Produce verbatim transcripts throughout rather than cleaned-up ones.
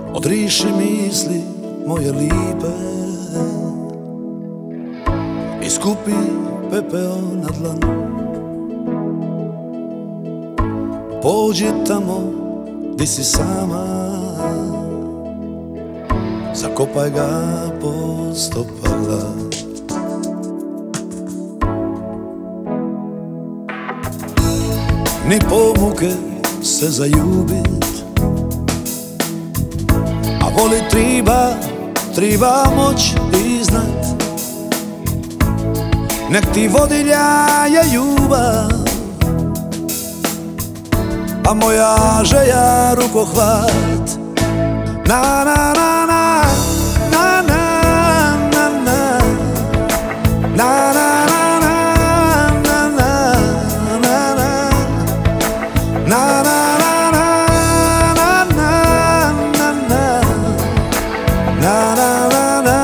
Odriši misli moje lipe i skupi pepeo na dlanu. Pođi tamo di si sama, zakopaj ga pod stopala. Ni po muke se zaljubit, a volit triba, triba moć iznad. Nek ti vodilja je ljubav, a moja želja rukohvat. Na na na na, na na na na, na na na na, na na na na, na na na na, na na na na, na na na na.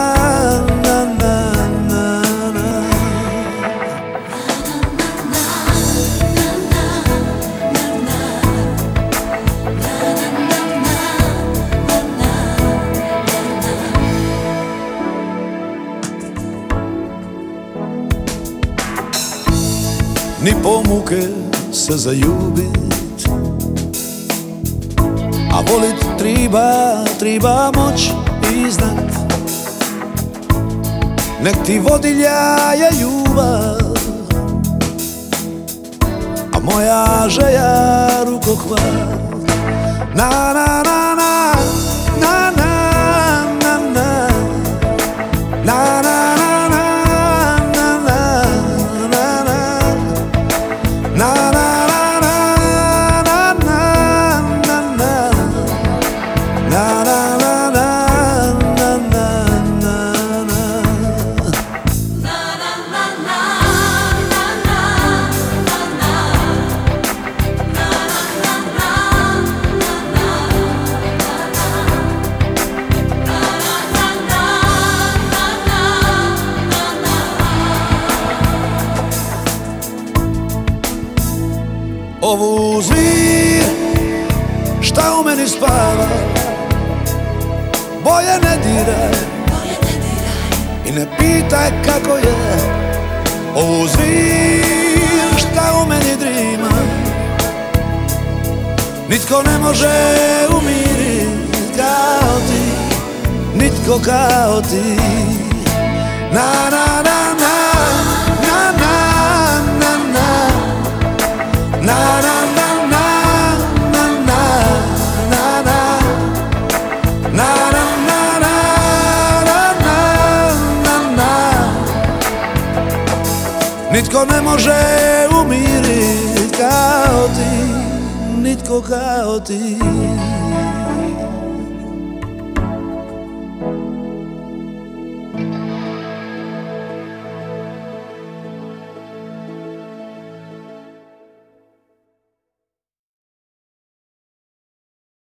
Ni po muke se zaljubit, a volit triba, triba moć iznad. Nek ti vodilja je ljubav, a moja želja rukohvat. Na na na na, na na na na, na na. Ovu zvir šta u meni spava, bolje ne diraj i ne pitaj kako je. Ovu zvir šta u meni drima, nitko ne može umirit kao ti, nitko kao ti. Na na na na, na na na na, na na na na, na na na na, na na na na, na na na. Nitko ne može umirit kao ti, nitko kao ti.